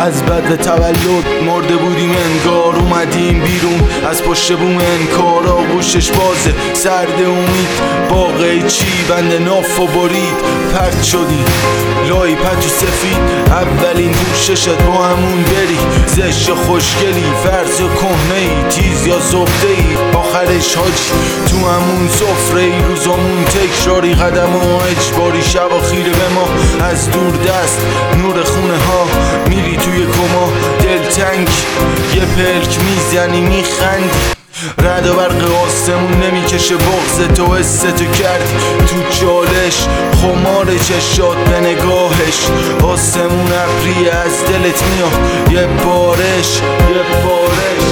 از بد تولد مرده بودیم انگار، اومدیم بیرون از پشت بوم انکار. آغوشش بازه سرد امید با قیچی بند ناف و برید، پرت شدی لای پتو سفید. اولین پوششت با همون بری، زشت خوشگلی فرض کهنه‌ای، تیز یا زبده‌ای. آخرش حاجی تو همون سفره ای، روزامون تکراری، قدم و اجباری. شب و خیره به ما از دور دست نور خونه ها، میری توی کما دلتنگ یه پلک میزنی میخندی. رد و برق آسمون نمیکشه بغض تو، حستو کردی تو چالش خمار چشات به نگاهش. آسمون ابری از دلت میاد یه بارش یه بارش.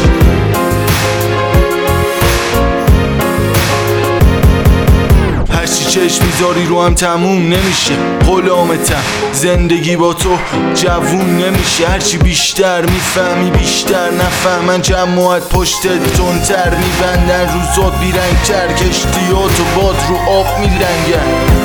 هرچی چشم میذاری رو هم تموم نمیشه، غلامتم زندگی با تو جوون نمیشه. هرچی بیشتر میفهمی بیشتر نفهمن، جماعت پشتت تندتر میبندن، روزات بیرنگتر، کشتیات و باد رو آب میلنگن.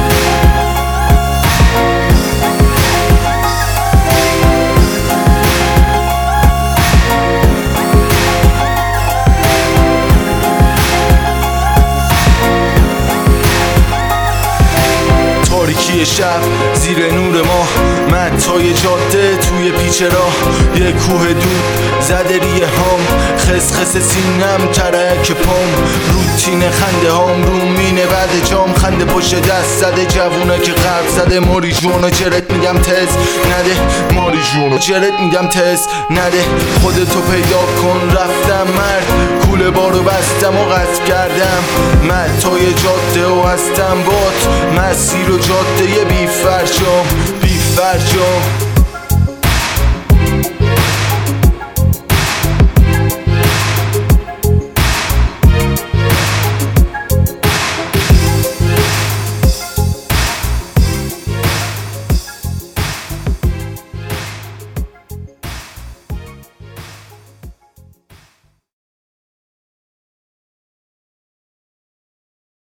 تاریکی شب زیر نور ماه، متای جاده توی پیچ راه، یه کوه دود زده ریه هام، خسخس سینم ترک پام، روتین خنده هام رو مینه بعد جام، خنده پشت دست زده جوونه که قرب زده. ماری جونا جرت میگم تز نده، ماری جونا جرت میگم تز نده. خودتو پیدا کن رفتم مرد، کوله بارو بستم و قطع کردم، متای جاده و هستم بات، مسیر و جاده بی فرشام.